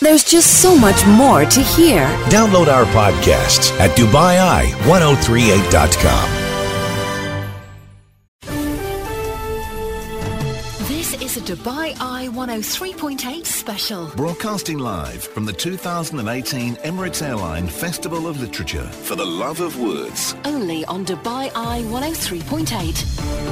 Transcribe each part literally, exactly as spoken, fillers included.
There's just so much more to hear. Download our podcasts at Dubai Eye ten thirty-eight dot com. This is a Dubai Eye one oh three point eight special. Broadcasting live from the two thousand eighteen Emirates Airline Festival of Literature for the Love of Words. Only on Dubai Eye one oh three point eight.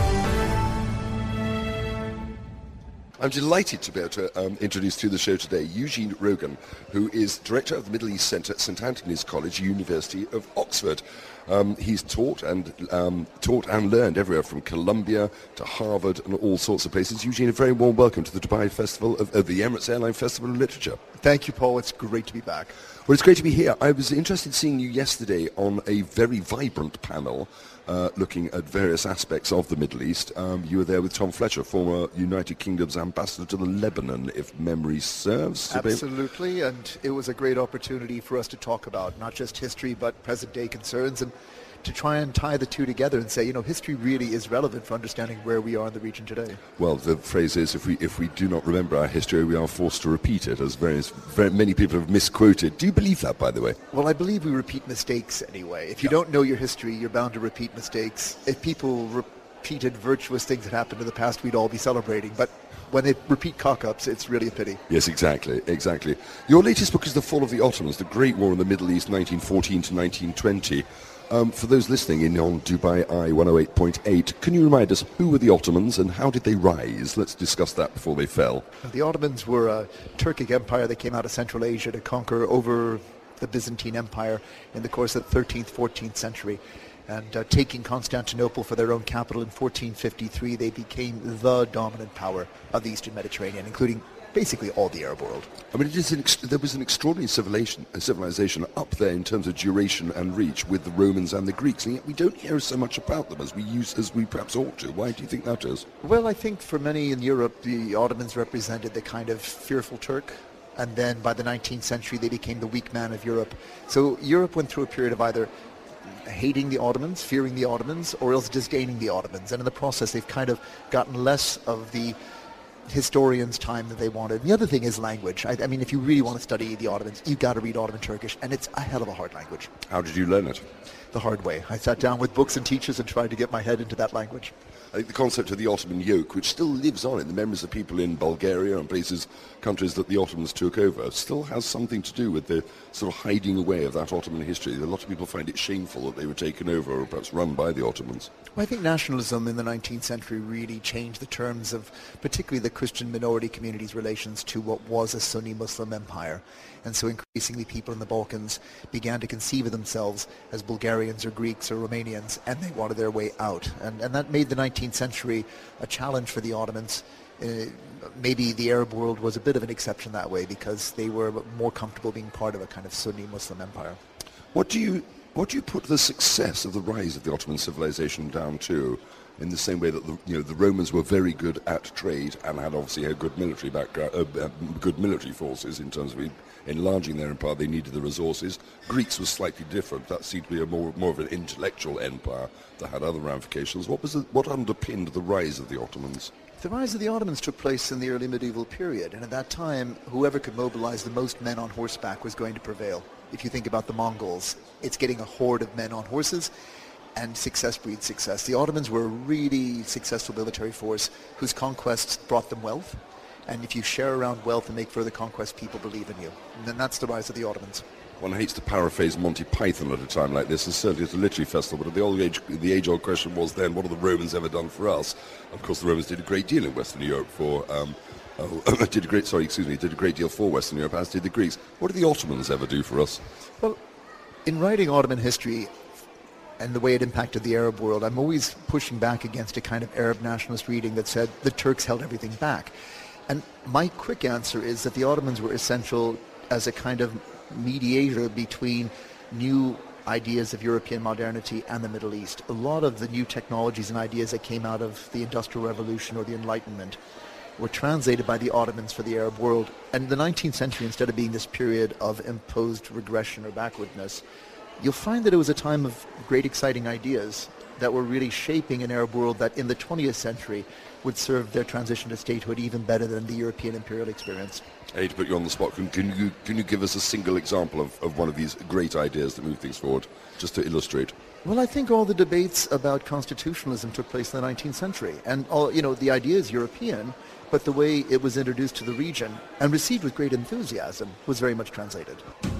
I'm delighted to be able to um, introduce to the show today Eugene Rogan, who is Director of the Middle East Centre at St Antony's College, University of Oxford. Um, he's taught and um, taught and learned everywhere from Columbia to Harvard and all sorts of places. Eugene, a very warm welcome to the Dubai Festival of, of the Emirates Airline Festival of Literature. Thank you, Paul. It's great to be back. Well, it's great to be here. I was interested in seeing you yesterday on a very vibrant panel uh, looking at various aspects of the Middle East. Um, you were there with Tom Fletcher, former United Kingdom's ambassador to the Lebanon, if memory serves. Absolutely, and it was a great opportunity for us to talk about not just history but present-day concerns, and to try and tie the two together and say, you know, history really is relevant for understanding where we are in the region today. Well, the phrase is, if we if we do not remember our history, we are forced to repeat it, as various, very many people have misquoted. Do you believe that, by the way? Well, I believe we repeat mistakes anyway. If you yeah. don't know your history, you're bound to repeat mistakes. If people repeated virtuous things that happened in the past, we'd all be celebrating. But when they repeat cock-ups, it's really a pity. Yes, exactly, exactly. Your latest book is The Fall of the Ottomans, The Great War in the Middle East, nineteen fourteen to nineteen twenty. Um, for those listening in on Dubai Eye one oh eight point eight, can you remind us who were the Ottomans and how did they rise? Let's discuss that before they fell. The Ottomans were a Turkic empire that came out of Central Asia to conquer over the Byzantine Empire in the course of the thirteenth, fourteenth century. And uh, taking Constantinople for their own capital in fourteen fifty-three, they became the dominant power of the Eastern Mediterranean, including basically all the Arab world. I mean, it is an ex- there was an extraordinary civilization, uh, civilization up there in terms of duration and reach with the Romans and the Greeks, and yet we don't hear so much about them as we use as we perhaps ought to. Why do you think that is? Well, I think for many in Europe, the Ottomans represented the kind of fearful Turk, and then by the nineteenth century, they became the weak man of Europe. So Europe went through a period of either hating the Ottomans, fearing the Ottomans, or else disdaining the Ottomans, and in the process, they've kind of gotten less of the historians' time that they wanted. And the other thing is language. I, I mean, if you really want to study the Ottomans, you've got to read Ottoman Turkish, and it's a hell of a hard language. How did you learn it? The hard way. I sat down with books and teachers and tried to get my head into that language. I think the concept of the Ottoman yoke, which still lives on in the memories of people in Bulgaria and places, countries that the Ottomans took over, still has something to do with the sort of hiding away of that Ottoman history. A lot of people find it shameful that they were taken over or perhaps run by the Ottomans. Well, I think nationalism in the nineteenth century really changed the terms of particularly the Christian minority community's relations to what was a Sunni Muslim empire. And so increasingly people in the Balkans began to conceive of themselves as Bulgarians or Greeks or Romanians, and they wanted their way out. And, and that made the nineteenth century a challenge for the Ottomans. Uh, maybe the Arab world was a bit of an exception that way because they were more comfortable being part of a kind of Sunni Muslim empire. What do you what do you put the success of the rise of the Ottoman civilization down to? In the same way that the, you know, the Romans were very good at trade and had obviously a good military background, uh, uh, good military forces in terms of enlarging their empire. They needed the resources. Greeks was slightly different. That seemed to be a more more of an intellectual empire that had other ramifications. What was the, what underpinned the rise of the Ottomans? The rise of the Ottomans took place in the early medieval period, and at that time, whoever could mobilize the most men on horseback was going to prevail. If you think about the Mongols, it's getting a horde of men on horses, and success breeds success. The Ottomans were a really successful military force whose conquests brought them wealth. And if you share around wealth and make further conquests, people believe in you. And then that's the rise of the Ottomans. One hates to paraphrase Monty Python at a time like this, and certainly at a literary festival, but the old age, the age-old question was then, what have the Romans ever done for us? Of course, the Romans did a great deal in Western Europe for... Um, oh, did a great, sorry, excuse me, did a great deal for Western Europe, as did the Greeks. What did the Ottomans ever do for us? Well, in writing Ottoman history, and the way it impacted the Arab world, I'm always pushing back against a kind of Arab nationalist reading that said the Turks held everything back. And my quick answer is that the Ottomans were essential as a kind of mediator between new ideas of European modernity and the Middle East. A lot of the new technologies and ideas that came out of the Industrial Revolution or the Enlightenment were translated by the Ottomans for the Arab world. And the nineteenth century, instead of being this period of imposed regression or backwardness, you'll find that it was a time of great exciting ideas. that were really shaping an Arab world that in the twentieth century would serve their transition to statehood even better than the European imperial experience. I hate to put you on the spot. Can, can you can you give us a single example of, of one of these great ideas that move things forward, just to illustrate? Well, I think all the debates about constitutionalism took place in the nineteenth century. And, all, you know, the idea is European, but the way it was introduced to the region and received with great enthusiasm was very much translated.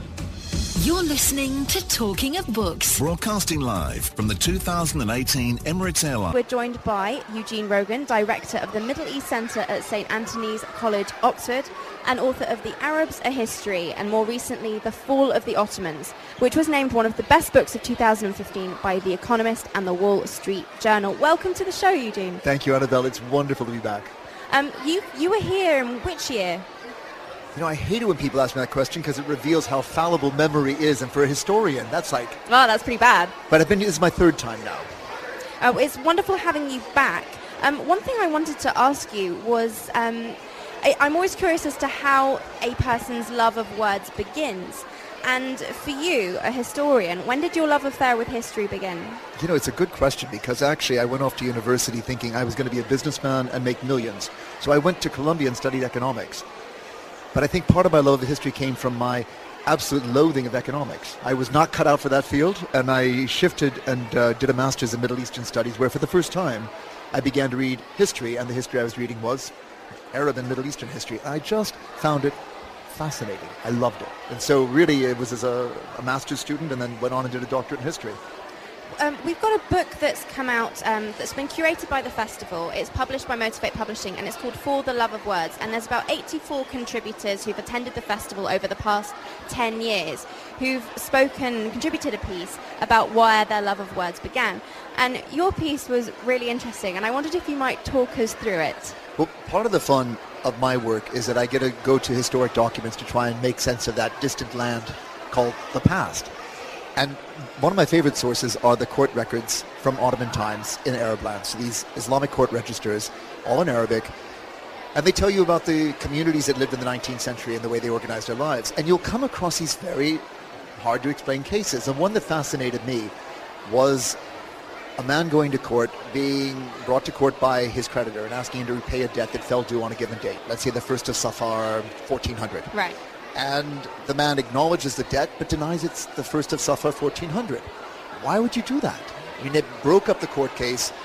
You're listening to Talking of Books. Broadcasting live from the two thousand eighteen Emirates Airline. We're joined by Eugene Rogan, Director of the Middle East Centre at St Antony's College, Oxford, and author of The Arabs, A History, and more recently, The Fall of the Ottomans, which was named one of the best books of two thousand fifteen by The Economist and The Wall Street Journal. Welcome to the show, Eugene. Thank you, Annabelle. It's wonderful to be back. Um, you, you were here in which year? You know, I hate it when people ask me that question because it reveals how fallible memory is, and for a historian, that's like... Well, that's pretty bad. But I've been, this is my third time now. Oh, it's wonderful having you back. Um, one thing I wanted to ask you was, um, I, I'm always curious as to how a person's love of words begins. And for you, a historian, when did your love affair with history begin? You know, it's a good question because actually I went off to university thinking I was going to be a businessman and make millions. So I went to Columbia and studied economics. But I think part of my love of history came from my absolute loathing of economics. I was not cut out for that field, and I shifted and uh, did a master's in Middle Eastern Studies, where for the first time I began to read history, and the history I was reading was Arab and Middle Eastern history. I just found it fascinating. I loved it. And so really it was as a, a master's student, and then went on and did a doctorate in history. Um, we've got a book that's come out um, that's been curated by the festival. It's published by Motivate Publishing, and it's called For the Love of Words. And there's about eighty-four contributors who've attended the festival over the past ten years who've spoken, contributed a piece about where their love of words began. And your piece was really interesting, and I wondered if you might talk us through it. Well, part of the fun of my work is that I get to go to historic documents to try and make sense of that distant land called the past. And one of my favorite sources are the court records from Ottoman times in Arab lands. So these Islamic court registers, all in Arabic, and they tell you about the communities that lived in the nineteenth century and the way they organized their lives. And you'll come across these very hard to explain cases. And one that fascinated me was a man going to court, being brought to court by his creditor and asking him to repay a debt that fell due on a given date. Let's say the first of Safar, fourteen hundred. Right. And the man acknowledges the debt but denies it's the first of Safar fourteen hundred. Why would you do that? I mean, it broke up the court case.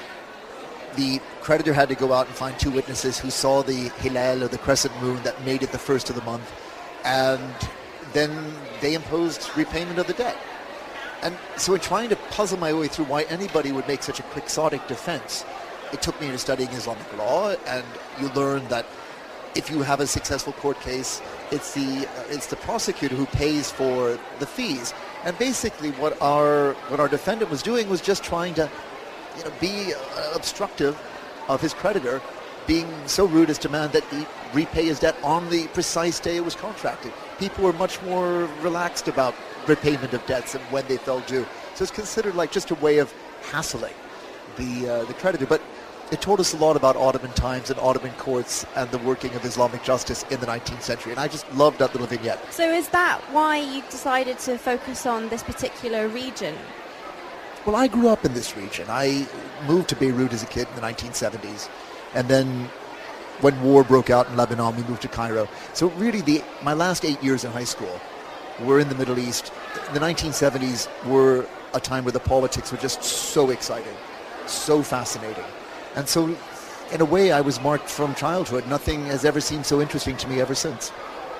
The creditor had to go out and find two witnesses who saw the hilal, or the crescent moon, that made it the first of the month. And then they imposed repayment of the debt. And so in trying to puzzle my way through why anybody would make such a quixotic defense, it took me into studying Islamic law, and you learn that if you have a successful court case, it's the uh, it's the prosecutor who pays for the fees. And basically, what our what our defendant was doing was just trying to, you know, be uh, obstructive of his creditor, being so rude as to demand that he repay his debt on the precise day it was contracted. People were much more relaxed about repayment of debts and when they fell due. So it's considered like just a way of hassling the uh, the creditor. But it told us a lot about Ottoman times and Ottoman courts and the working of Islamic justice in the nineteenth century. And I just loved that little vignette. So is that why you decided to focus on this particular region? Well, I grew up in this region. I moved to Beirut as a kid in the nineteen seventies. And then when war broke out in Lebanon, we moved to Cairo. So really, the my last eight years in high school were in the Middle East. The nineteen seventies were a time where the politics were just so exciting, so fascinating. And so, in a way, I was marked from childhood. Nothing has ever seemed so interesting to me ever since.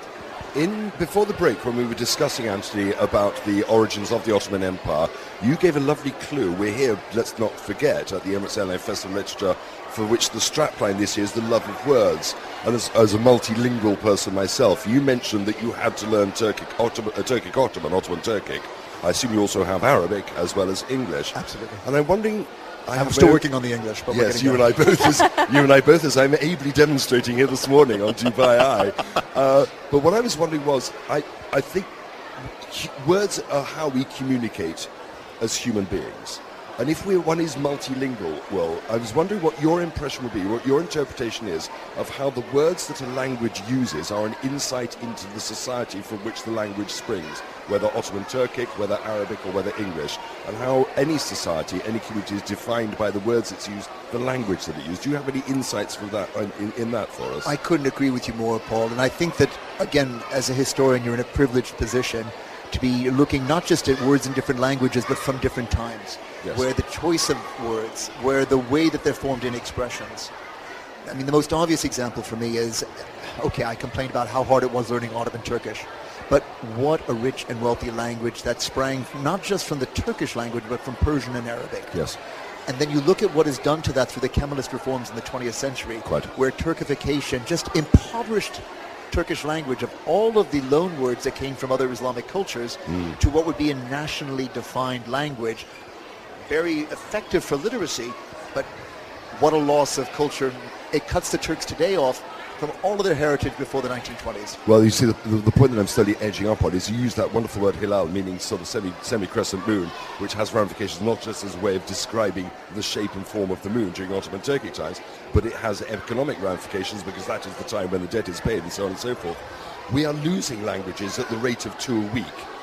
In before the break, when we were discussing, Anthony, about the origins of the Ottoman Empire, you gave a lovely clue. We're here, let's not forget, at the Emirates Airline Festival of Literature, for which the strapline this year is the love of words. And as, as a multilingual person myself, you mentioned that you had to learn Turkic Ottoman, uh, Turkic Ottoman, Ottoman Turkic. I assume you also have Arabic as well as English. Absolutely. And I'm wondering... I I'm still working on the English, but yes, we're you and I both. As, you and I both, as I'm ably demonstrating here this morning on Dubai Eye. Uh, but what I was wondering was, I, I think words are how we communicate as human beings. And if we're, one is multilingual, well, I was wondering what your impression would be, what your interpretation is of how the words that a language uses are an insight into the society from which the language springs, whether Ottoman Turkic, whether Arabic, or whether English, and how any society, any community is defined by the words it's used, the language that it used. Do you have any insights from that in, in that for us? I couldn't agree with you more, Paul. And I think that, again, as a historian, you're in a privileged position to be looking not just at words in different languages, but from different times. Yes. Where the choice of words, where the way that they're formed in expressions. I mean, the most obvious example for me is, okay, I complained about how hard it was learning Ottoman Turkish, but what a rich and wealthy language that sprang not just from the Turkish language, but from Persian and Arabic. Yes. And then you look at what is done to that through the Kemalist reforms in the twentieth century, Quite. where Turkification just impoverished Turkish language of all of the loan words that came from other Islamic cultures mm. to what would be a nationally defined language. Very effective for literacy, but what a loss of culture. It cuts the Turks today off from all of their heritage before the nineteen twenties. Well, you see, the, the, the point that I'm slowly edging up on is you use that wonderful word hilal, meaning sort of semi, semi-crescent moon, which has ramifications not just as a way of describing the shape and form of the moon during Ottoman Turkic times, but it has economic ramifications because that is the time when the debt is paid and so on and so forth. We are losing languages at the rate of two a week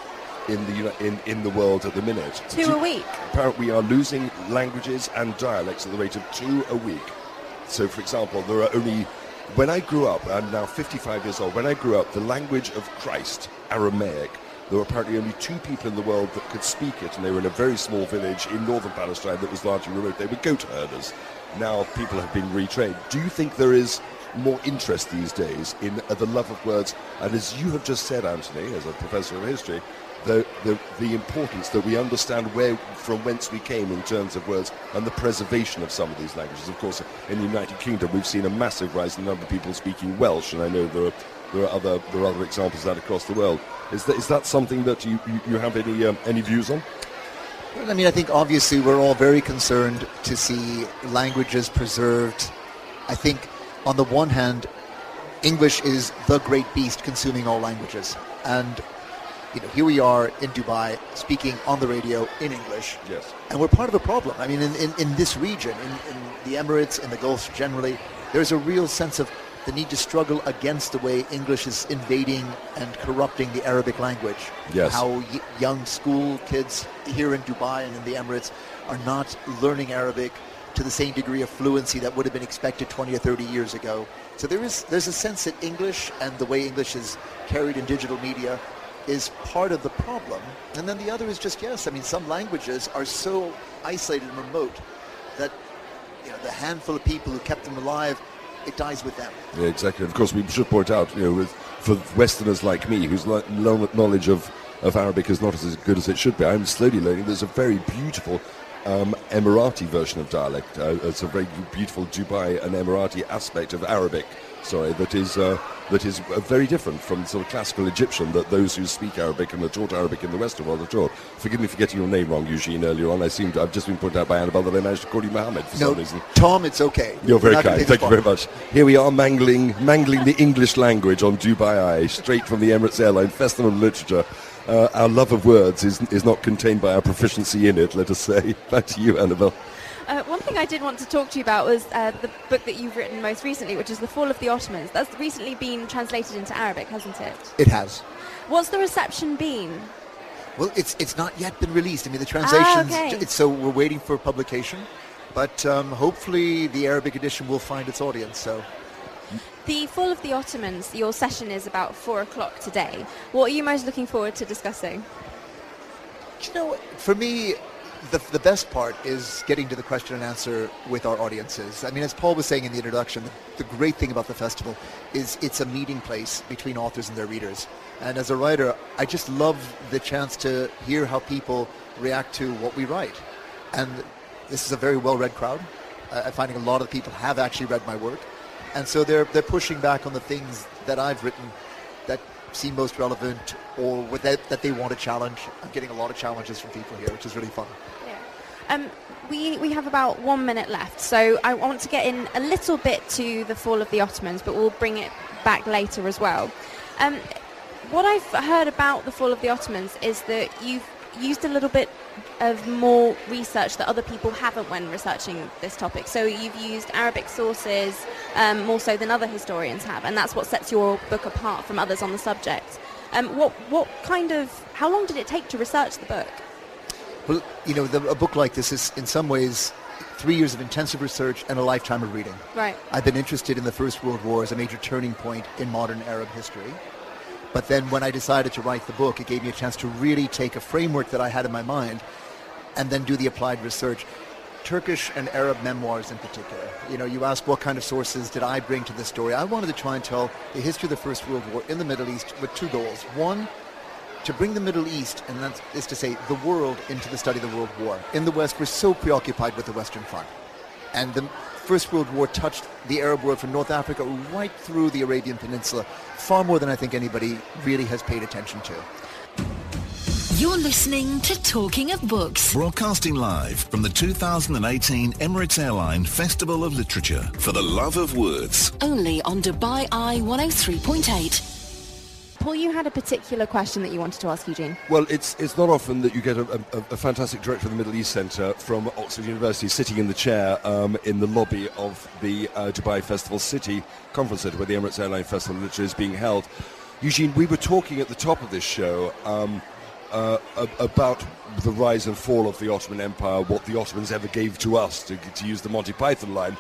in the in, in the world at the minute. Two a week? Apparently we are losing languages and dialects at the rate of two a week. So, for example, there are only... When I grew up, I'm now fifty-five years old, when I grew up, the language of Christ, Aramaic, there were apparently only two people in the world that could speak it, and they were in a very small village in northern Palestine that was largely remote. They were goat herders. Now people have been retrained. Do you think there is more interest these days in uh, the love of words? And as you have just said, Anthony, as a professor of history, the, the, the importance that we understand where from whence we came in terms of words and the preservation of some of these languages. Of course, in the United Kingdom, we've seen a massive rise in the number of people speaking Welsh, and I know there are there are other there are other examples of that across the world. Is that is that something that you, you, you have any um, any views on? Well, I mean, I think obviously we're all very concerned to see languages preserved. I think on the one hand, English is the great beast consuming all languages, and you know, here we are in Dubai speaking on the radio in English. Yes. And we're part of the problem. I mean, in, in, in this region, in, in the Emirates, in the Gulf generally, there's a real sense of the need to struggle against the way English is invading and corrupting the Arabic language. Yes. How y- young school kids here in Dubai and in the Emirates are not learning Arabic to the same degree of fluency that would have been expected twenty or thirty years ago. So there is there's a sense that English and the way English is carried in digital media is part of the problem. And then the other is just, yes, I mean, some languages are so isolated and remote that, you know, the handful of people who kept them alive, it dies with them. Yeah, exactly. Of course, we should point out, you know, with, for Westerners like me, whose lo- lo- knowledge of, of Arabic is not as good as it should be, I'm slowly learning there's a very beautiful um, Emirati version of dialect. Uh, it's a very beautiful Dubai and Emirati aspect of Arabic. Sorry, that is uh, that is uh, very different from sort of classical Egyptian that those who speak Arabic and are taught Arabic in the Western world are taught. Forgive me for getting your name wrong, Eugene, earlier on. I seem to, I've just been pointed out by Annabelle that I managed to call you Mohammed for no, some reason. Tom, it's okay. You're very We're kind. Thank you very much. Here we are mangling mangling the English language on Dubai Eye, straight from the Emirates Airline Festival of Literature. Uh, our love of words is is not contained by our proficiency in it, let us say. Back to you, Annabelle. Uh, one thing I did want to talk to you about was uh, the book that you've written most recently, which is The Fall of the Ottomans. That's recently been translated into Arabic, hasn't it? It has. What's the reception been? Well, it's it's not yet been released. I mean, the translation's... Ah, okay. it's, so we're waiting for publication. But um, hopefully the Arabic edition will find its audience, so... The Fall of the Ottomans, your session is about four o'clock today. What are you most looking forward to discussing? You know, for me... The, the best part is getting to the question and answer with our audiences. I mean, as Paul was saying in the introduction, the, the great thing about the festival is it's a meeting place between authors and their readers. And as a writer, I just love the chance to hear how people react to what we write. And this is a very well-read crowd. Uh, I'm finding a lot of people have actually read my work. And so they're they're pushing back on the things that I've written that seem most relevant or with that, that they want to challenge. I'm getting a lot of challenges from people here, which is really fun. Um, we, we have about one minute left, so I want to get in a little bit to the Fall of the Ottomans, but we'll bring it back later as well. Um, what I've heard about the Fall of the Ottomans is that you've used a little bit of more research that other people haven't when researching this topic. So you've used Arabic sources um, more so than other historians have, and that's what sets your book apart from others on the subject. Um, what what kind of how long did it take to research the book? Well, you know, the, a book like this is in some ways three years of intensive research and a lifetime of reading. Right. I've been interested in the First World War as a major turning point in modern Arab history. But then when I decided to write the book, it gave me a chance to really take a framework that I had in my mind and then do the applied research. Turkish and Arab memoirs in particular. You know, you ask what kind of sources did I bring to this story. I wanted to try and tell the history of the First World War in the Middle East with two goals. One, to bring the Middle East, and that is to say the world, into the study of the World War. In the West, we're so preoccupied with the Western Front. And the First World War touched the Arab world from North Africa right through the Arabian Peninsula, far more than I think anybody really has paid attention to. You're listening to Talking of Books. Broadcasting live from the two thousand eighteen Emirates Airline Festival of Literature for the Love of Words. Only on Dubai Eye one oh three point eight. Paul, you had a particular question that you wanted to ask Eugene. Well, it's it's not often that you get a, a, a fantastic director of the Middle East Centre from Oxford University sitting in the chair um, in the lobby of the uh, Dubai Festival City Conference Centre where the Emirates Airline Festival of Literature is being held. Eugene, we were talking at the top of this show um, uh, about the rise and fall of the Ottoman Empire, what the Ottomans ever gave to us, to, to use the Monty Python line.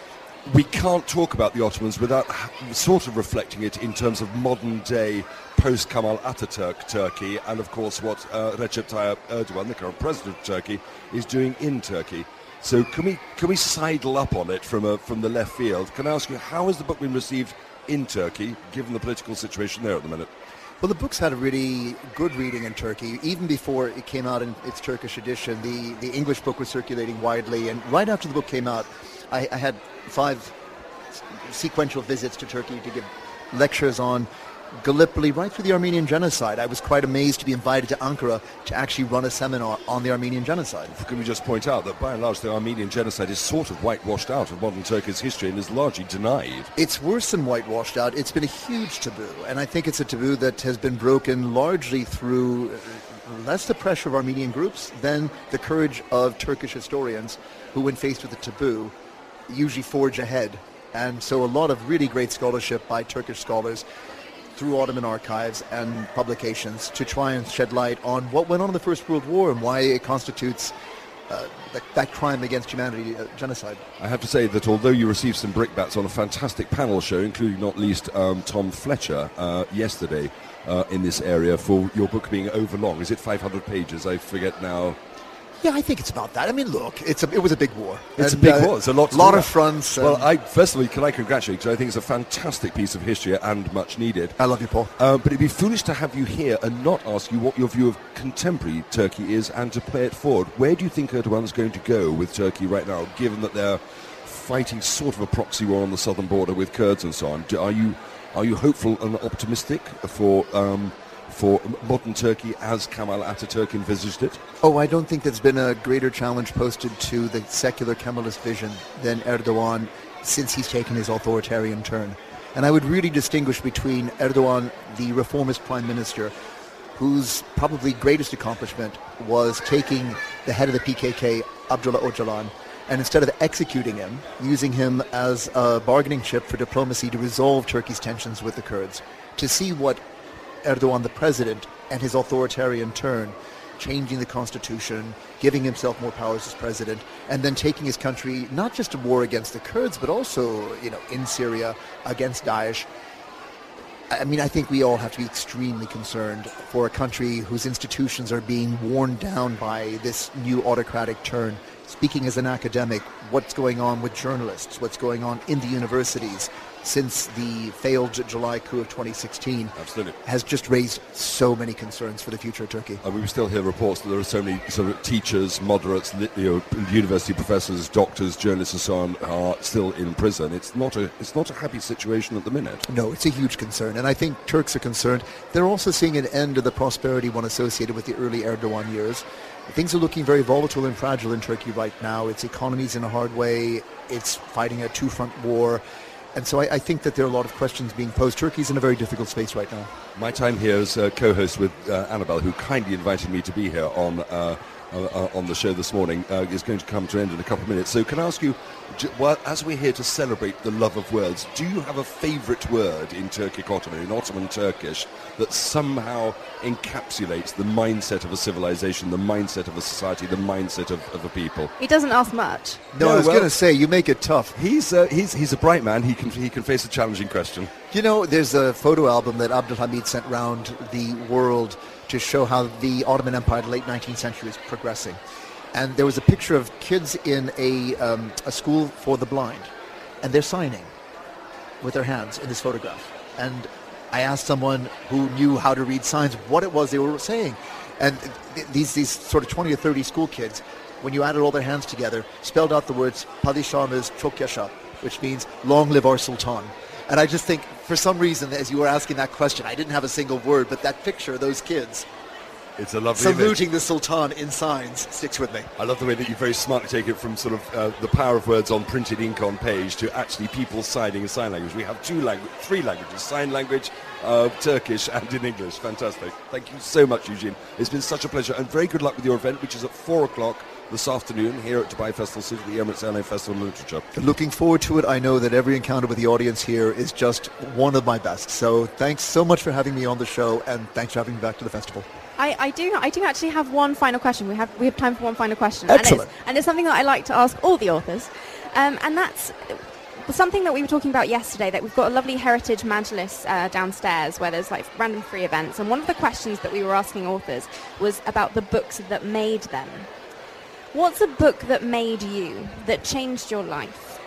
We can't talk about the Ottomans without sort of reflecting it in terms of modern-day post-Kemal Ataturk Turkey and, of course, what uh, Recep Tayyip Erdogan, the current president of Turkey, is doing in Turkey. So can we can we sidle up on it from a, from the left field? Can I ask you, how has the book been received in Turkey, given the political situation there at the minute? Well, the book's had a really good reading in Turkey. Even before it came out in its Turkish edition, the, the English book was circulating widely. And right after the book came out, I, I had five sequential visits to Turkey to give lectures on Gallipoli right through the Armenian genocide. I was quite amazed to be invited to Ankara to actually run a seminar on the Armenian genocide. Can we just point out that by and large the Armenian genocide is sort of whitewashed out of modern Turkey's history and is largely denied? It's worse than whitewashed out. It's been a huge taboo, and I think it's a taboo that has been broken largely through less the pressure of Armenian groups than the courage of Turkish historians who, when faced with a taboo, usually forge ahead. And so a lot of really great scholarship by Turkish scholars through Ottoman archives and publications to try and shed light on what went on in the First World War and why it constitutes uh, that, that crime against humanity, uh, genocide. I have to say that although you received some brickbats on a fantastic panel show, including not least um, Tom Fletcher uh, yesterday uh, in this area for your book being overlong. Is it five hundred pages? I forget now. Yeah, I think it's about that. I mean, look, it's a, it was a big war. It's and, a big uh, war. It's a lot to lot do of that. fronts. Well, I first of all, can I congratulate you? Because I think it's a fantastic piece of history and much needed. I love you, Paul. Uh, but it'd be foolish to have you here and not ask you what your view of contemporary Turkey is and to play it forward. Where do you think Erdogan's going to go with Turkey right now, given that they're fighting sort of a proxy war on the southern border with Kurds and so on? Do, are you are you hopeful and optimistic for um, for modern Turkey as Kemal Ataturk envisaged it? Oh, I don't think there's been a greater challenge posted to the secular Kemalist vision than Erdogan since he's taken his authoritarian turn. And I would really distinguish between Erdogan, the reformist prime minister, whose probably greatest accomplishment was taking the head of the P K K, Abdullah Öcalan, and instead of executing him, using him as a bargaining chip for diplomacy to resolve Turkey's tensions with the Kurds. To see what Erdogan, the president, and his authoritarian turn, changing the constitution, giving himself more powers as president, and then taking his country not just to war against the Kurds, but also, you know, in Syria against Daesh. I mean, I think we all have to be extremely concerned for a country whose institutions are being worn down by this new autocratic turn. Speaking as an academic, what's going on with journalists, what's going on in the universities since the failed July coup of twenty sixteen Absolutely. has just raised so many concerns for the future of Turkey. And we still hear reports that there are so many sort of teachers, moderates, you know, university professors, doctors, journalists and so on are still in prison. It's not a it's not a happy situation at the minute. No, it's a huge concern, and I think Turks are concerned. They're also seeing an end to the prosperity one associated with the early Erdogan years. Things are looking very volatile and fragile in Turkey right now. Its economy's in a hard way. It's fighting a two-front war. And so I, I think that there are a lot of questions being posed. Turkey's in a very difficult space right now. My time here as uh, co-host with uh, Annabelle, who kindly invited me to be here on uh, uh, uh, on the show this morning uh, is going to come to an end in a couple of minutes. So can I ask you, j- well, as we're here to celebrate the love of words, do you have a favourite word in Turkic Ottoman, in Ottoman Turkish, that somehow encapsulates the mindset of a civilization, the mindset of a society, the mindset of, of a people? He doesn't ask much. No, No, I was well- going to say, you make it tough. He's, uh, he's, he's a bright man. He can, he can face a challenging question. You know, there's a photo album that Abdul Hamid sent round the world to show how the Ottoman Empire in the late nineteenth century is progressing. And there was a picture of kids in a, um, a school for the blind, and they're signing with their hands in this photograph. And I asked someone who knew how to read signs what it was they were saying. And th- these, these sort of twenty or thirty school kids, when you added all their hands together, spelled out the words Padişahımız çok yaşa, which means long live our sultan. And I just think, for some reason, as you were asking that question, I didn't have a single word, but that picture of those kids It's a lovely saluting image. the sultan in signs sticks with me. I love the way that you very smartly take it from sort of uh, the power of words on printed ink on page to actually people signing in sign language. We have two language, three languages, sign language, uh, Turkish and in English. Fantastic. Thank you so much, Eugene. It's been such a pleasure, and very good luck with your event, which is at four o'clock this afternoon here at Dubai Festival City, the Emirates Airline Festival of Literature. Looking forward to it. I know that every encounter with the audience here is just one of my best. So thanks so much for having me on the show, and thanks for having me back to the festival. I, I do I do actually have one final question. We have we have time for one final question. Excellent. And it's, and it's something that I like to ask all the authors. Um, and that's something that we were talking about yesterday, that we've got a lovely heritage majlis uh, downstairs where there's like random free events. And one of the questions that we were asking authors was about the books that made them. What's a book that made you, that changed your life?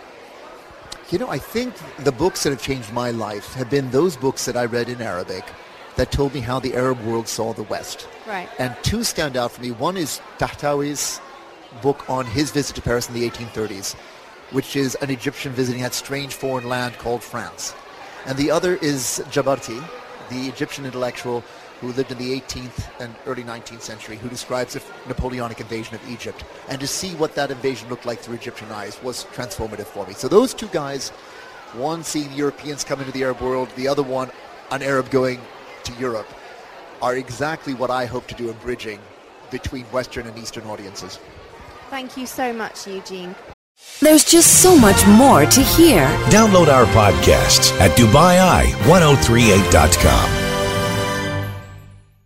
You know, I think the books that have changed my life have been those books that I read in Arabic that told me how the Arab world saw the West. Right. And two stand out for me. One is Tahtawi's book on his visit to Paris in the eighteen thirties, which is an Egyptian visiting that strange foreign land called France. And the other is Jabarti, the Egyptian intellectual who lived in the eighteenth and early nineteenth century, who describes the Napoleonic invasion of Egypt. And to see what that invasion looked like through Egyptian eyes was transformative for me. So those two guys, one seeing Europeans come into the Arab world, the other one an Arab going to Europe, are exactly what I hope to do in bridging between Western and Eastern audiences. Thank you so much, Eugene. There's just so much more to hear. Download our podcasts at Dubai I ten thirty-eight dot com.